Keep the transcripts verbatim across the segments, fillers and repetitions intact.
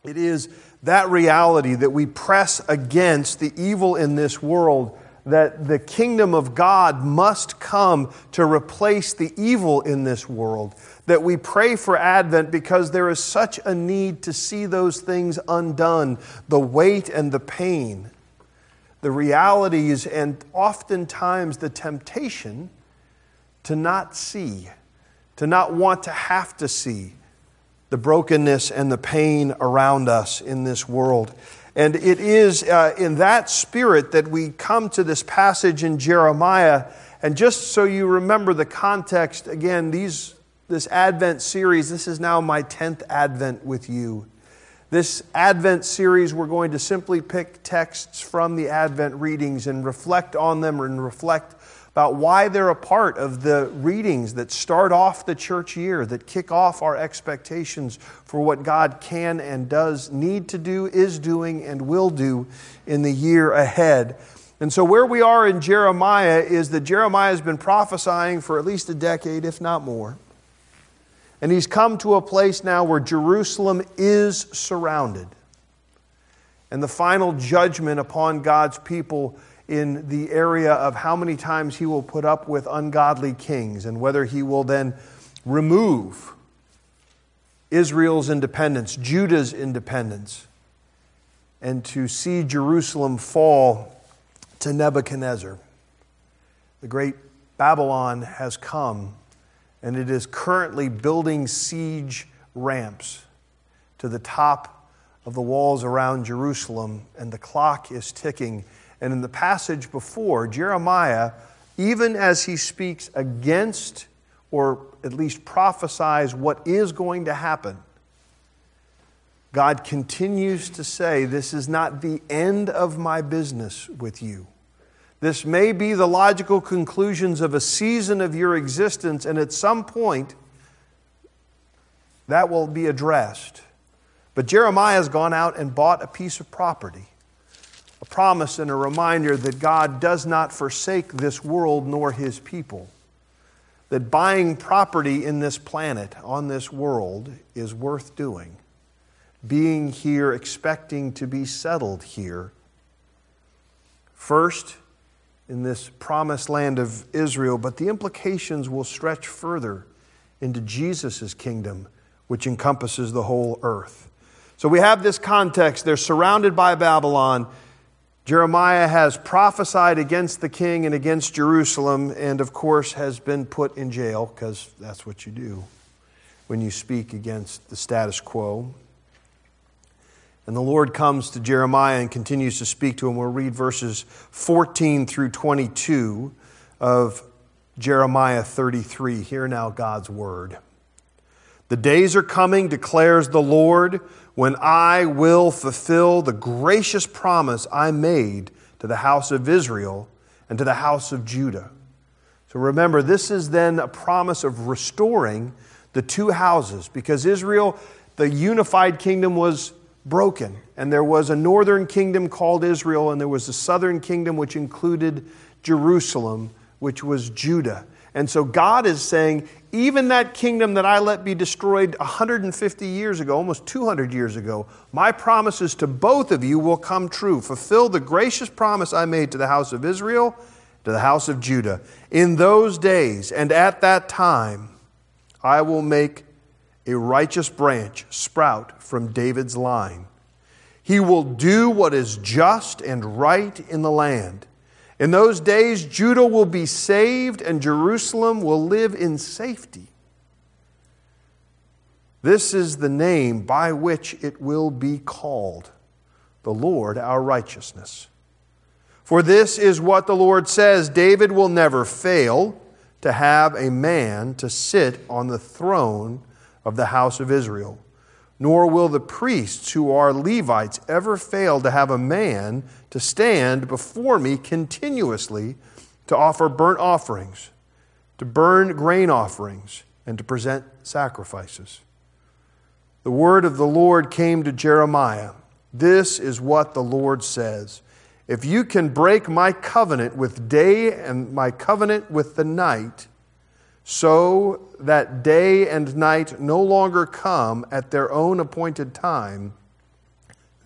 It is that reality that we press against the evil in this world, that the kingdom of God must come to replace the evil in this world, that we pray for Advent because there is such a need to see those things undone, the weight and the pain, the realities, and oftentimes the temptation to not see, to not want to have to see the brokenness and the pain around us in this world. And it is uh, in that spirit that we come to this passage in Jeremiah. And just so you remember the context, again, these this Advent series, this is now my tenth Advent with you. This Advent series, we're going to simply pick texts from the Advent readings and reflect on them and reflect about why they're a part of the readings that start off the church year, that kick off our expectations for what God can and does need to do, is doing, and will do in the year ahead. And so where we are in Jeremiah is that Jeremiah has been prophesying for at least a decade, if not more. And he's come to a place now where Jerusalem is surrounded. And the final judgment upon God's people in the area of how many times he will put up with ungodly kings and whether he will then remove Israel's independence, Judah's independence, and to see Jerusalem fall to Nebuchadnezzar. The great Babylon has come, and it is currently building siege ramps to the top of the walls around Jerusalem, and the clock is ticking. And in the passage before, Jeremiah, even as he speaks against, or at least prophesies what is going to happen, God continues to say, this is not the end of my business with you. This may be the logical conclusions of a season of your existence, and at some point, that will be addressed. But Jeremiah has gone out and bought a piece of property. A promise and a reminder that God does not forsake this world nor his people. That buying property in this planet, on this world, is worth doing. Being here, expecting to be settled here. First, in this promised land of Israel, but the implications will stretch further into Jesus' kingdom, which encompasses the whole earth. So we have this context. They're surrounded by Babylon. Jeremiah has prophesied against the king and against Jerusalem, and of course has been put in jail, because that's what you do when you speak against the status quo. And the Lord comes to Jeremiah and continues to speak to him. We'll read verses fourteen through twenty-two of Jeremiah thirty-three. Hear now God's word. The days are coming, declares the Lord, when I will fulfill the gracious promise I made to the house of Israel and to the house of Judah. So remember, this is then a promise of restoring the two houses, because Israel, the unified kingdom, was broken. And there was a northern kingdom called Israel, and there was a southern kingdom which included Jerusalem, which was Judah. And so God is saying, even that kingdom that I let be destroyed one hundred fifty years ago, almost two hundred years ago, my promises to both of you will come true. Fulfill the gracious promise I made to the house of Israel, to the house of Judah. In those days and at that time, I will make a righteous branch sprout from David's line. He will do what is just and right in the land. In those days, Judah will be saved and Jerusalem will live in safety. This is the name by which it will be called, the Lord our righteousness. For this is what the Lord says, David will never fail to have a man to sit on the throne of the house of Israel, nor will the priests who are Levites ever fail to have a man to stand before me continuously to offer burnt offerings, to burn grain offerings, and to present sacrifices. The word of the Lord came to Jeremiah. This is what the Lord says. If you can break my covenant with day and my covenant with the night, so that day and night no longer come at their own appointed time,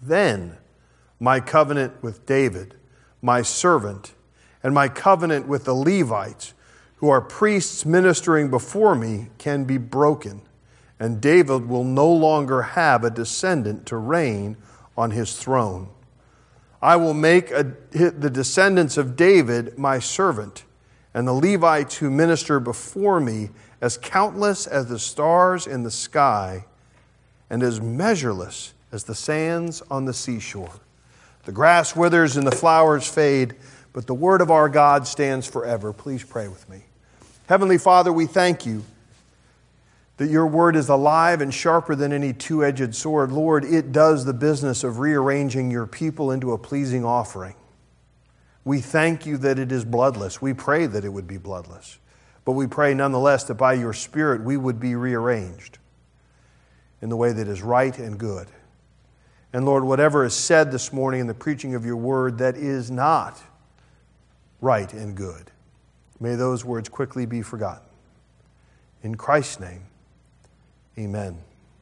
then my covenant with David, my servant, and my covenant with the Levites, who are priests ministering before me, can be broken, and David will no longer have a descendant to reign on his throne. I will make a, the descendants of David my servant, and the Levites who minister before me as countless as the stars in the sky, and as measureless as the sands on the seashore. The grass withers and the flowers fade, but the word of our God stands forever. Please pray with me. Heavenly Father, we thank you that your word is alive and sharper than any two-edged sword. Lord, it does the business of rearranging your people into a pleasing offering. We thank you that it is bloodless. We pray that it would be bloodless. But we pray nonetheless that by your Spirit we would be rearranged in the way that is right and good. And Lord, whatever is said this morning in the preaching of your word that is not right and good, may those words quickly be forgotten. In Christ's name, amen.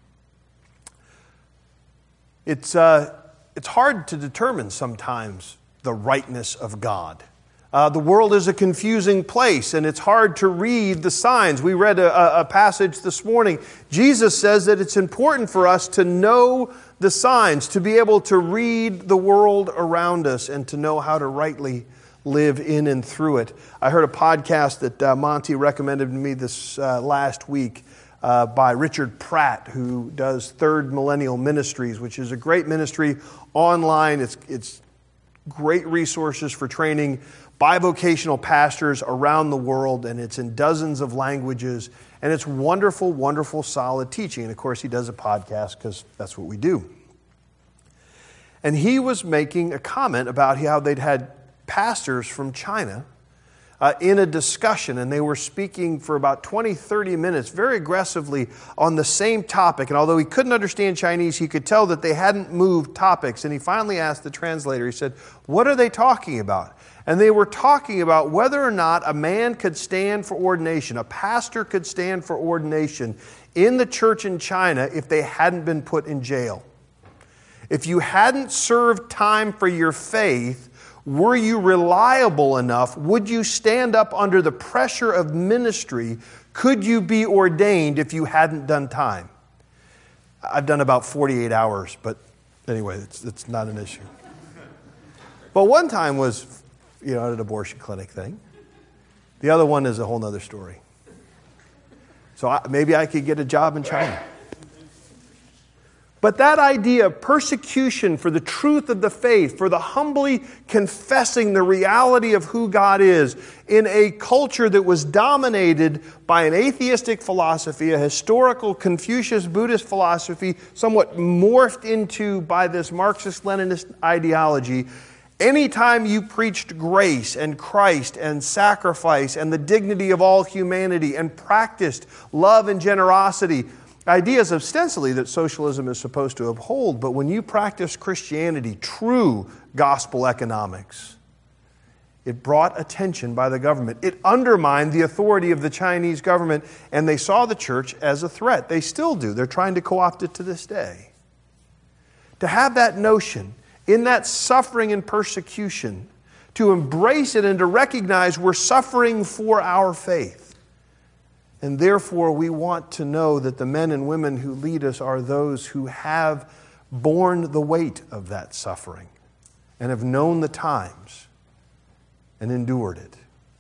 It's, uh, it's hard to determine sometimes the rightness of God. Uh, the world is a confusing place, and it's hard to read the signs. We read a, a passage this morning. Jesus says that it's important for us to know the signs, to be able to read the world around us, and to know how to rightly live in and through it. I heard a podcast that uh, Monty recommended to me this uh, last week uh, by Richard Pratt, who does Third Millennial Ministries, which is a great ministry online. It's, it's great resources for training bivocational pastors around the world, and it's in dozens of languages, and it's wonderful, wonderful, solid teaching. And of course, he does a podcast because that's what we do. And he was making a comment about how they'd had pastors from China uh, in a discussion, and they were speaking for about twenty, thirty minutes very aggressively on the same topic. And although he couldn't understand Chinese, he could tell that they hadn't moved topics. And he finally asked the translator, he said, "What are they talking about?" And they were talking about whether or not a man could stand for ordination, a pastor could stand for ordination in the church in China if they hadn't been put in jail. If you hadn't served time for your faith, were you reliable enough? Would you stand up under the pressure of ministry? Could you be ordained if you hadn't done time? I've done about forty-eight hours, but anyway, it's, it's not an issue. But one time was, you know, at an abortion clinic thing. The other one is a whole other story. So I, maybe I could get a job in China. But that idea of persecution for the truth of the faith, for the humbly confessing the reality of who God is in a culture that was dominated by an atheistic philosophy, a historical Confucius Buddhist philosophy, somewhat morphed into by this Marxist-Leninist ideology. Anytime you preached grace and Christ and sacrifice and the dignity of all humanity and practiced love and generosity, ideas ostensibly that socialism is supposed to uphold, but when you practice Christianity, true gospel economics, it brought attention by the government. It undermined the authority of the Chinese government, and they saw the church as a threat. They still do. They're trying to co-opt it to this day. To have that notion, in that suffering and persecution, to embrace it and to recognize we're suffering for our faith. And therefore, we want to know that the men and women who lead us are those who have borne the weight of that suffering and have known the times and endured it.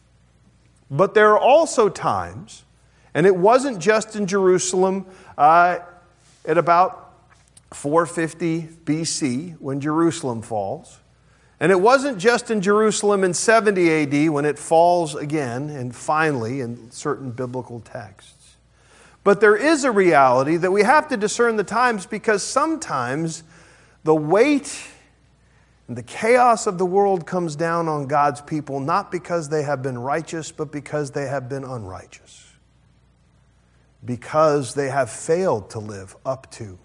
But there are also times, and it wasn't just in Jerusalem uh, at about four fifty B C when Jerusalem falls. And it wasn't just in Jerusalem in seventy A D when it falls again and finally in certain biblical texts. But there is a reality that we have to discern the times, because sometimes the weight and the chaos of the world comes down on God's people not because they have been righteous, but because they have been unrighteous. Because they have failed to live up to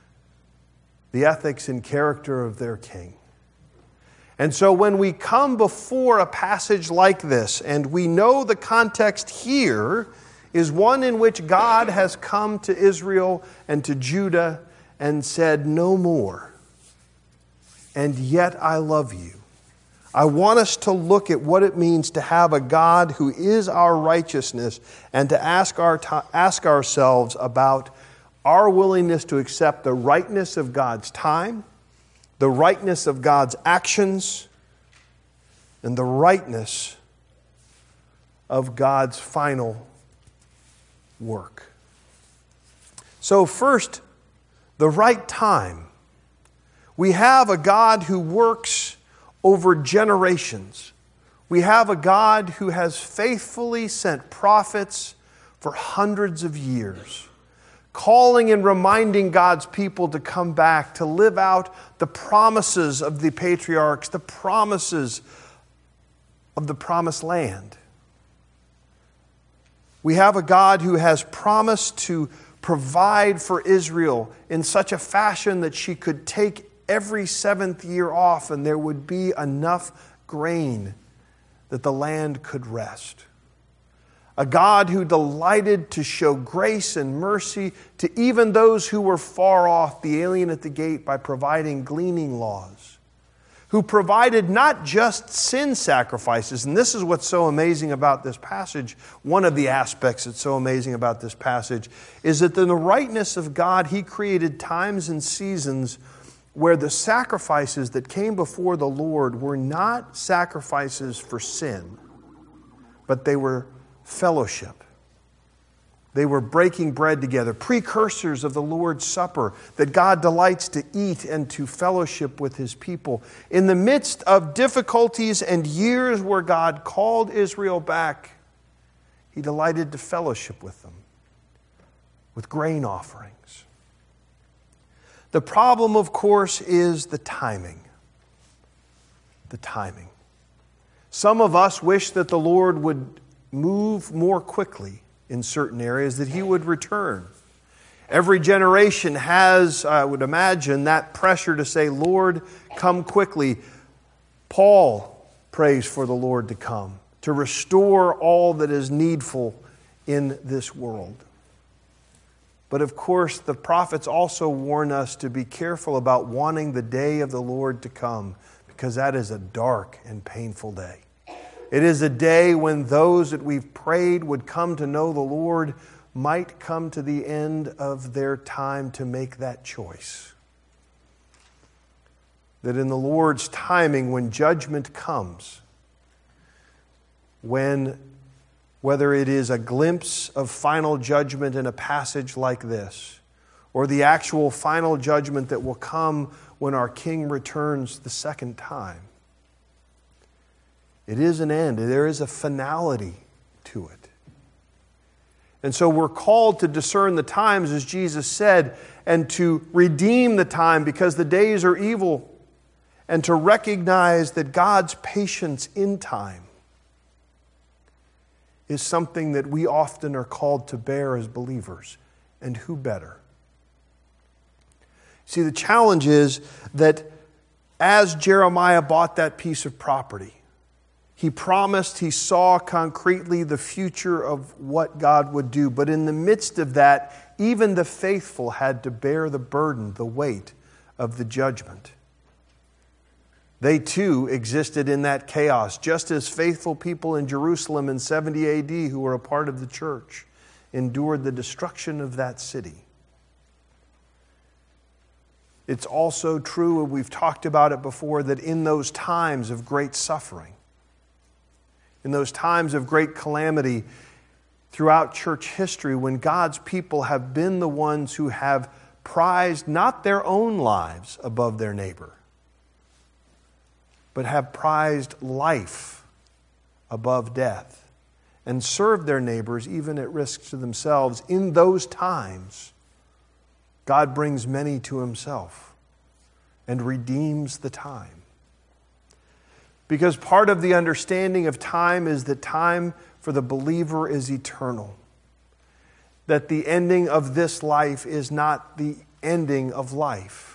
the ethics and character of their King. And so when we come before a passage like this, and we know the context here is one in which God has come to Israel and to Judah and said, "No more. and yet I love you. I want us to look at what it means to have a God who is our righteousness and to ask, our ask ourselves about our willingness to accept the rightness of God's time, the rightness of God's actions, and the rightness of God's final work. So first, the right time. We have a God who works over generations. We have a God who has faithfully sent prophets for hundreds of years, calling and reminding God's people to come back, to live out the promises of the patriarchs, the promises of the promised land. We have a God who has promised to provide for Israel in such a fashion that she could take every seventh year off and there would be enough grain that the land could rest. A God who delighted to show grace and mercy to even those who were far off, the alien at the gate, by providing gleaning laws. Who provided not just sin sacrifices, and this is what's so amazing about this passage. One of the aspects that's so amazing about this passage is that in the rightness of God, He created times and seasons where the sacrifices that came before the Lord were not sacrifices for sin, but they were fellowship. They were breaking bread together, precursors of the Lord's Supper that God delights to eat and to fellowship with His people. In the midst of difficulties and years where God called Israel back, He delighted to fellowship with them with grain offerings. The problem, of course, is the timing. The timing. Some of us wish that the Lord would move more quickly in certain areas, that He would return. Every generation has, I would imagine, that pressure to say, Lord, come quickly. Paul prays for the Lord to come, to restore all that is needful in this world. But of course, the prophets also warn us to be careful about wanting the day of the Lord to come, because that is a dark and painful day. It is a day when those that we've prayed would come to know the Lord might come to the end of their time to make that choice. That in the Lord's timing, when judgment comes, when whether it is a glimpse of final judgment in a passage like this, or the actual final judgment that will come when our King returns the second time, it is an end. There is a finality to it. And so we're called to discern the times, as Jesus said, and to redeem the time because the days are evil, and to recognize that God's patience in time is something that we often are called to bear as believers. And who better? See, the challenge is that as Jeremiah bought that piece of property, he promised, he saw concretely the future of what God would do. But in the midst of that, even the faithful had to bear the burden, the weight of the judgment. They too existed in that chaos, just as faithful people in Jerusalem in seventy A D who were a part of the church endured the destruction of that city. It's also true, and we've talked about it before, that in those times of great suffering, in those times of great calamity throughout church history, when God's people have been the ones who have prized not their own lives above their neighbor, but have prized life above death and served their neighbors even at risk to themselves, in those times, God brings many to Himself and redeems the time. Because part of the understanding of time is that time for the believer is eternal. That the ending of this life is not the ending of life.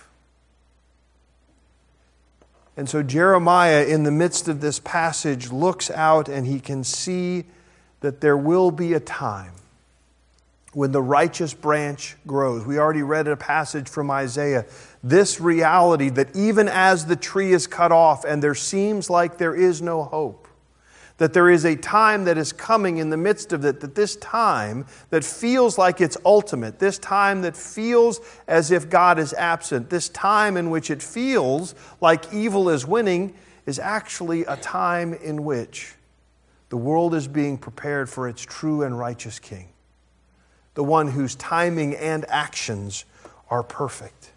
And so Jeremiah, in the midst of this passage, looks out and he can see that there will be a time when the righteous branch grows. We already read a passage from Isaiah. This reality that even as the tree is cut off and there seems like there is no hope, that there is a time that is coming in the midst of it, that this time that feels like it's ultimate, this time that feels as if God is absent, this time in which it feels like evil is winning, is actually a time in which the world is being prepared for its true and righteous King, the one whose timing and actions are perfect.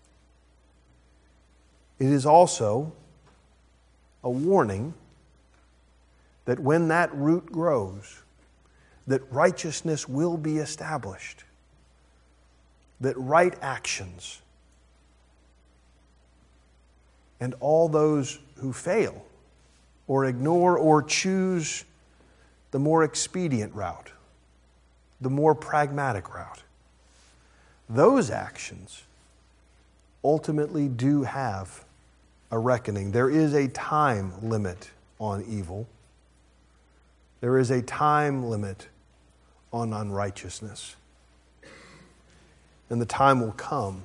It is also a warning that when that root grows, that righteousness will be established, that right actions, and all those who fail or ignore or choose the more expedient route, the more pragmatic route, those actions ultimately do have a reckoning. There is a time limit on evil. There is a time limit on unrighteousness. And the time will come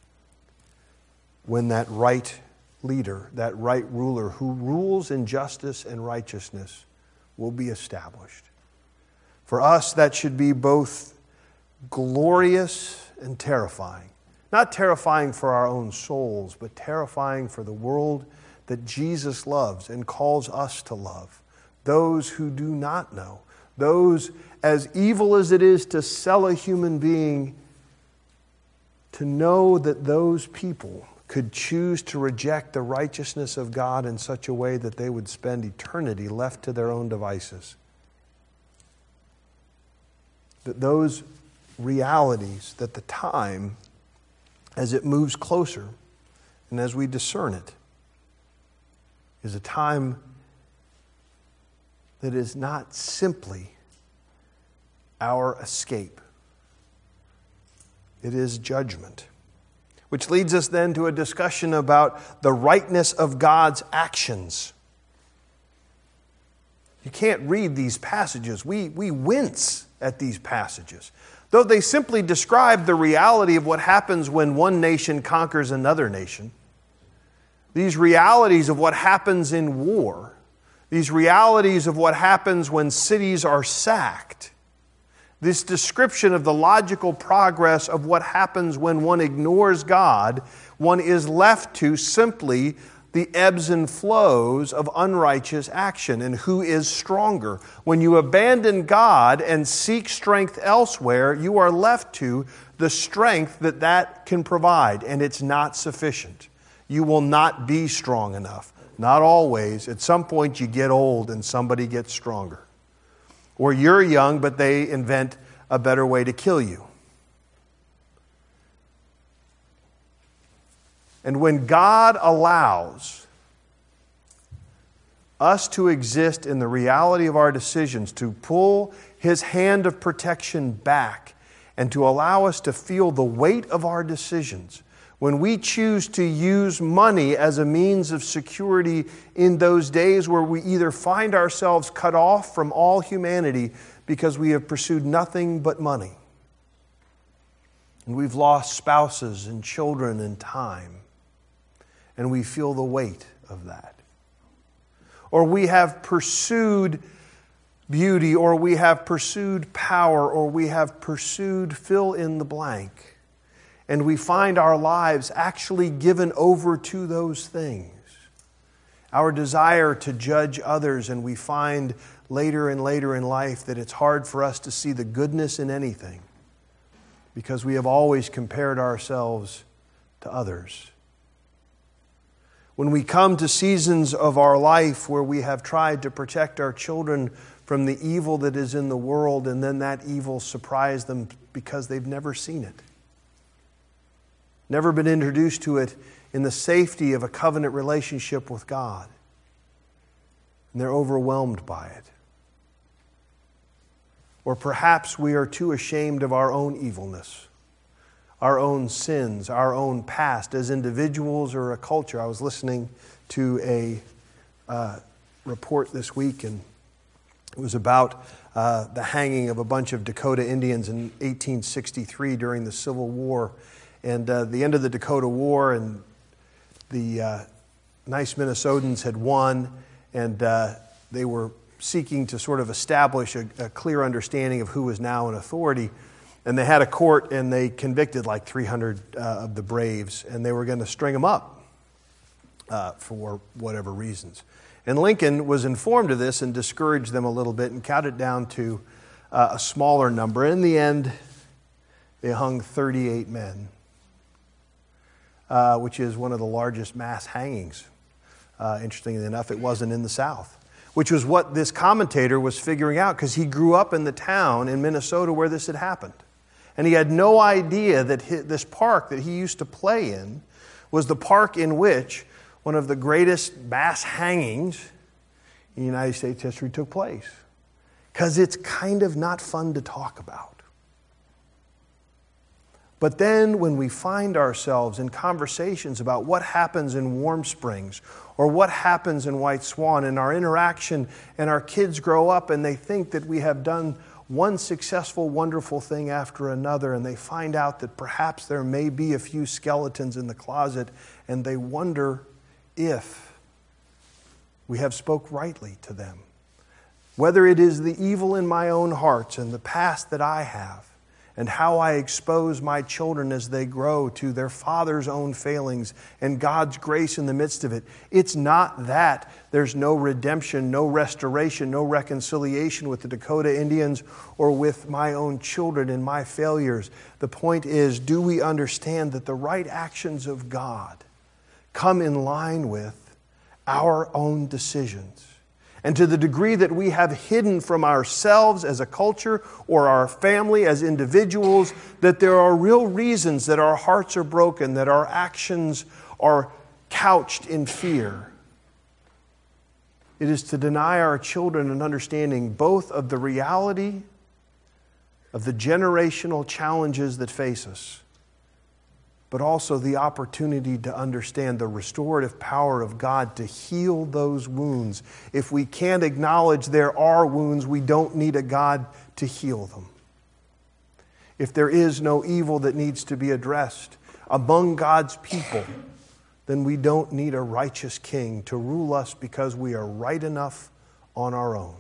when that right leader, that right ruler who rules in justice and righteousness will be established. For us, that should be both glorious and terrifying. Not terrifying for our own souls, but terrifying for the world that Jesus loves and calls us to love. Those who do not know, those, as evil as it is to sell a human being, to know that those people could choose to reject the righteousness of God in such a way that they would spend eternity left to their own devices. That those realities, that the time, as it moves closer and as we discern it, is a time that is not simply our escape. It is judgment. Which leads us then to a discussion about the rightness of God's actions. You can't read these passages. We, we wince at these passages. Though they simply describe the reality of what happens when one nation conquers another nation. These realities of what happens in war. These realities of what happens when cities are sacked. This description of the logical progress of what happens when one ignores God, one is left to simply the ebbs and flows of unrighteous action and who is stronger. When you abandon God and seek strength elsewhere, you are left to the strength that that can provide, and it's not sufficient. You will not be strong enough. Not always. At some point you get old and somebody gets stronger. Or you're young, but they invent a better way to kill you. And when God allows us to exist in the reality of our decisions, to pull His hand of protection back, and to allow us to feel the weight of our decisions, when we choose to use money as a means of security in those days where we either find ourselves cut off from all humanity because we have pursued nothing but money, and we've lost spouses and children and time, and we feel the weight of that. Or we have pursued beauty, or we have pursued power, or we have pursued fill in the blank. And we find our lives actually given over to those things. Our desire to judge others, and we find later and later in life that it's hard for us to see the goodness in anything because we have always compared ourselves to others. When we come to seasons of our life where we have tried to protect our children from the evil that is in the world, and then that evil surprised them because they've never seen it. Never been introduced to it in the safety of a covenant relationship with God. And they're overwhelmed by it. Or perhaps we are too ashamed of our own evilness, our own sins, our own past as individuals or a culture. I was listening to a uh, report this week, and It was about uh, the hanging of a bunch of Dakota Indians in eighteen sixty-three during the Civil War. And uh, the end of the Dakota War, and the uh, nice Minnesotans had won, and uh, they were seeking to sort of establish a, a clear understanding of who was now in authority. And they had a court, and they convicted like three hundred uh, of the braves, and they were going to string them up uh, for whatever reasons. And Lincoln was informed of this and discouraged them a little bit and counted down to uh, a smaller number. In the end, they hung thirty-eight men, uh, which is one of the largest mass hangings. Uh, interestingly enough, it wasn't in the South, which was what this commentator was figuring out, because he grew up in the town in Minnesota where this had happened. And he had no idea that his, this park that he used to play in was the park in which one of the greatest mass hangings in United States history took place. Because it's kind of not fun to talk about. But then when we find ourselves in conversations about what happens in Warm Springs or what happens in White Swan, and our interaction, and our kids grow up and they think that we have done one successful, wonderful thing after another, and they find out that perhaps there may be a few skeletons in the closet, and they wonder if we have spoke rightly to them. Whether it is the evil in my own hearts and the past that I have, and how I expose my children as they grow to their father's own failings and God's grace in the midst of it. It's not that there's no redemption, no restoration, no reconciliation with the Dakota Indians or with my own children and my failures. The point is, do we understand that the right actions of God come in line with our own decisions? And to the degree that we have hidden from ourselves as a culture or our family as individuals, that there are real reasons that our hearts are broken, that our actions are couched in fear. It is to deny our children an understanding both of the reality of the generational challenges that face us, but also the opportunity to understand the restorative power of God to heal those wounds. If we can't acknowledge there are wounds, we don't need a God to heal them. If there is no evil that needs to be addressed among God's people, then we don't need a righteous king to rule us because we are right enough on our own.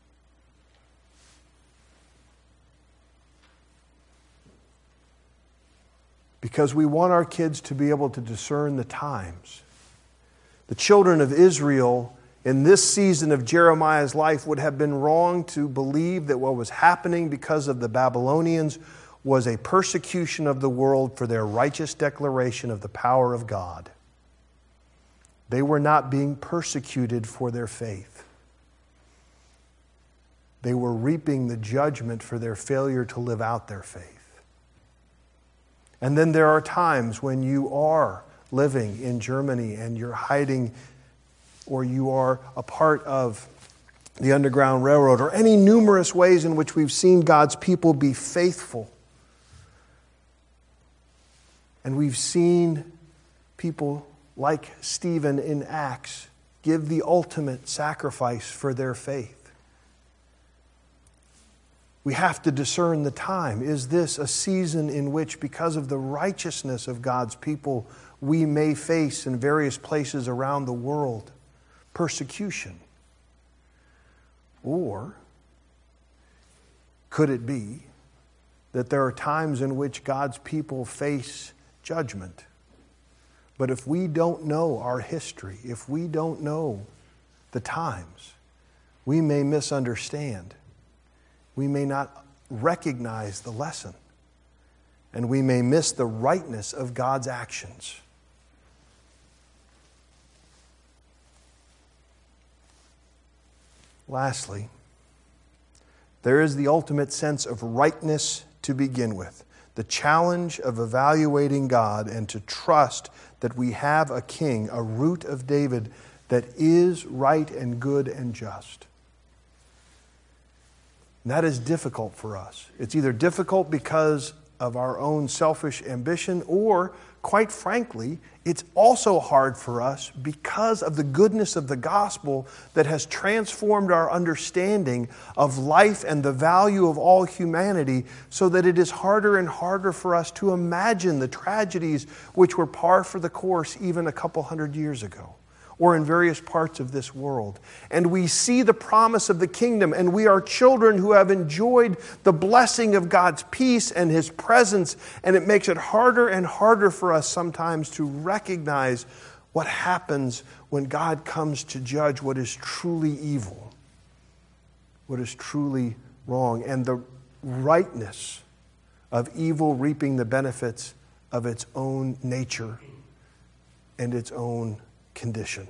Because we want our kids to be able to discern the times. The children of Israel in this season of Jeremiah's life would have been wrong to believe that what was happening because of the Babylonians was a persecution of the world for their righteous declaration of the power of God. They were not being persecuted for their faith. They were reaping the judgment for their failure to live out their faith. And then there are times when you are living in Germany and you're hiding, or you are a part of the Underground Railroad, or any numerous ways in which we've seen God's people be faithful. And we've seen people like Stephen in Acts give the ultimate sacrifice for their faith. We have to discern the time. Is this a season in which, because of the righteousness of God's people, we may face in various places around the world persecution? Or could it be that there are times in which God's people face judgment? But if we don't know our history, if we don't know the times, we may misunderstand. We may not recognize the lesson, and we may miss the rightness of God's actions. Lastly, there is the ultimate sense of rightness to begin with. The challenge of evaluating God and to trust that we have a king, a root of David, that is right and good and just. And that is difficult for us. It's either difficult because of our own selfish ambition, or quite frankly, it's also hard for us because of the goodness of the gospel that has transformed our understanding of life and the value of all humanity, so that it is harder and harder for us to imagine the tragedies which were par for the course even a couple hundred years ago, or in various parts of this world. And we see the promise of the kingdom, and we are children who have enjoyed the blessing of God's peace and His presence, and it makes it harder and harder for us sometimes to recognize what happens when God comes to judge what is truly evil, what is truly wrong, and the rightness of evil reaping the benefits of its own nature and its own condition.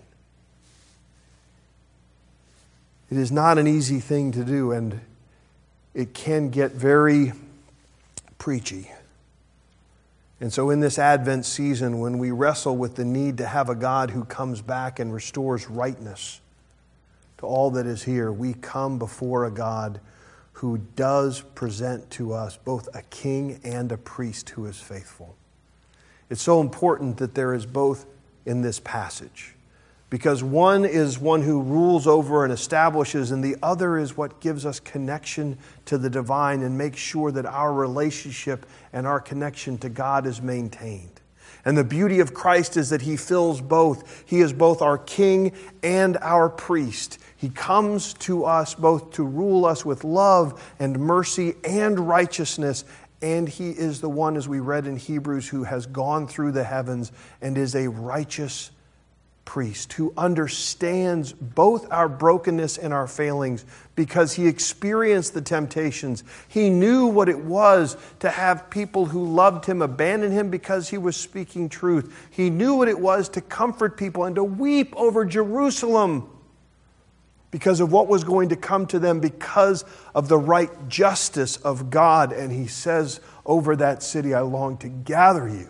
It is not an easy thing to do, and it can get very preachy. And so in this Advent season, when we wrestle with the need to have a God who comes back and restores rightness to all that is here, we come before a God who does present to us both a king and a priest who is faithful. It's so important that there is both in this passage, because one is one who rules over and establishes, and the other is what gives us connection to the divine and makes sure that our relationship and our connection to God is maintained. And the beauty of Christ is that He fills both. He is both our king and our priest. He comes to us both to rule us with love and mercy and righteousness. And He is the one, as we read in Hebrews, who has gone through the heavens and is a righteous priest who understands both our brokenness and our failings, because He experienced the temptations. He knew what it was to have people who loved Him abandon Him because He was speaking truth. He knew what it was to comfort people and to weep over Jerusalem because of what was going to come to them because of the right justice of God. And He says over that city, I long to gather you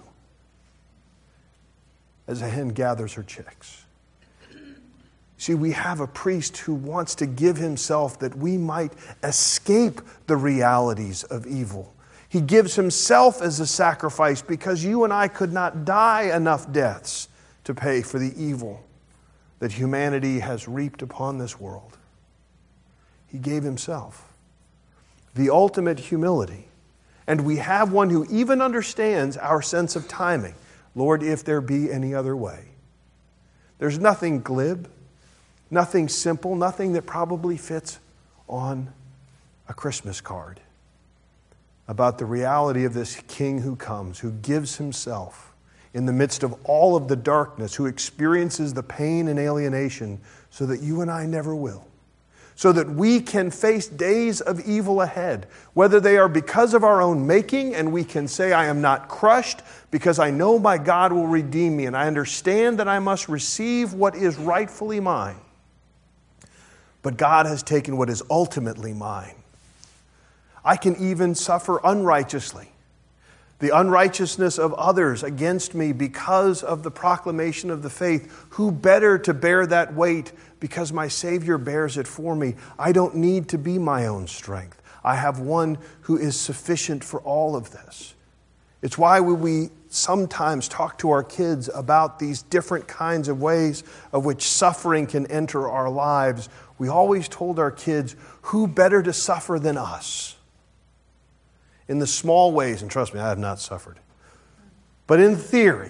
as a hen gathers her chicks. See, we have a priest who wants to give Himself that we might escape the realities of evil. He gives Himself as a sacrifice because you and I could not die enough deaths to pay for the evil that humanity has reaped upon this world. He gave Himself. The ultimate humility. And we have one who even understands our sense of timing. Lord, if there be any other way. There's nothing glib, nothing simple, nothing that probably fits on a Christmas card about the reality of this King who comes, who gives Himself in the midst of all of the darkness, who experiences the pain and alienation so that you and I never will. So that we can face days of evil ahead, whether they are because of our own making, and we can say, I am not crushed because I know my God will redeem me, and I understand that I must receive what is rightfully mine. But God has taken what is ultimately mine. I can even suffer unrighteously, the unrighteousness of others against me because of the proclamation of the faith. Who better to bear that weight because my Savior bears it for me? I don't need to be my own strength. I have one who is sufficient for all of this. It's why we sometimes talk to our kids about these different kinds of ways of which suffering can enter our lives. We always told our kids, who better to suffer than us? In the small ways, and trust me, I have not suffered. But in theory,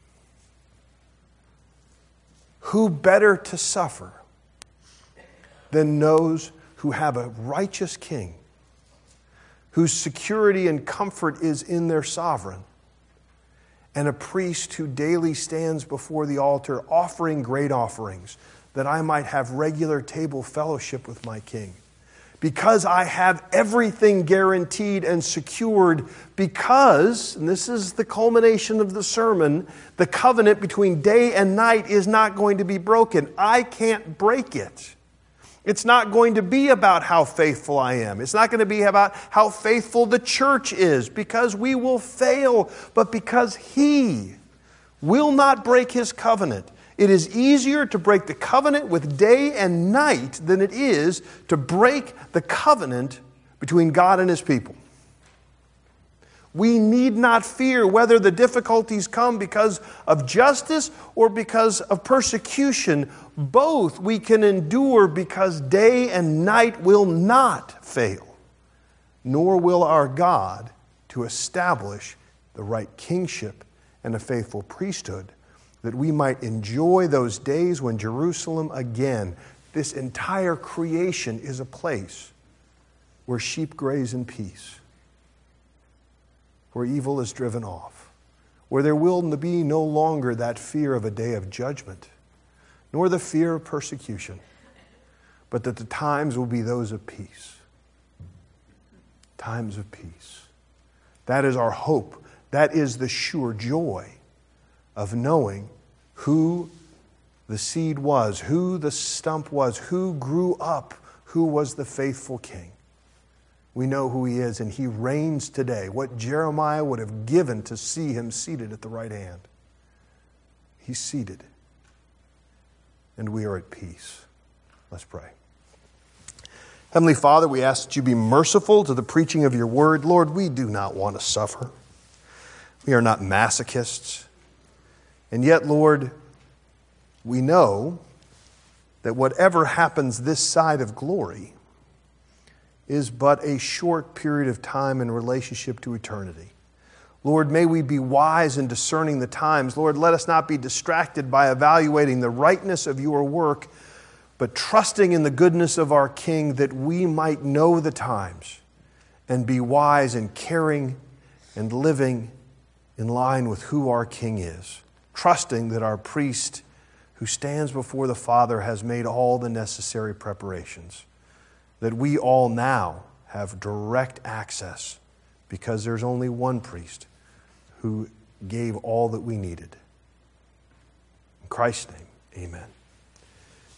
who better to suffer than those who have a righteous king, whose security and comfort is in their sovereign, and a priest who daily stands before the altar offering great offerings, that I might have regular table fellowship with my king. Because I have everything guaranteed and secured, because, and this is the culmination of the sermon, the covenant between day and night is not going to be broken. I can't break it. It's not going to be about how faithful I am. It's not going to be about how faithful the church is, because we will fail, but because He will not break His covenant. It is easier to break the covenant with day and night than it is to break the covenant between God and His people. We need not fear whether the difficulties come because of justice or because of persecution. Both we can endure because day and night will not fail, nor will our God to establish the right kingship and a faithful priesthood, that we might enjoy those days when Jerusalem again, this entire creation is a place where sheep graze in peace, where evil is driven off, where there will be no longer that fear of a day of judgment, nor the fear of persecution, but that the times will be those of peace. Times of peace. That is our hope. That is the sure joy of knowing who the seed was, who the stump was, who grew up, who was the faithful king. We know who he is, and he reigns today. What Jeremiah would have given to see him seated at the right hand. He's seated, and we are at peace. Let's pray. Heavenly Father, we ask that you be merciful to the preaching of your word. Lord, we do not want to suffer. We are not masochists. And yet, Lord, we know that whatever happens this side of glory is but a short period of time in relationship to eternity. Lord, may we be wise in discerning the times. Lord, let us not be distracted by evaluating the rightness of your work, but trusting in the goodness of our King that we might know the times and be wise in caring and living in line with who our King is, trusting that our priest who stands before the Father has made all the necessary preparations, that we all now have direct access because there's only one priest who gave all that we needed. In Christ's name, amen.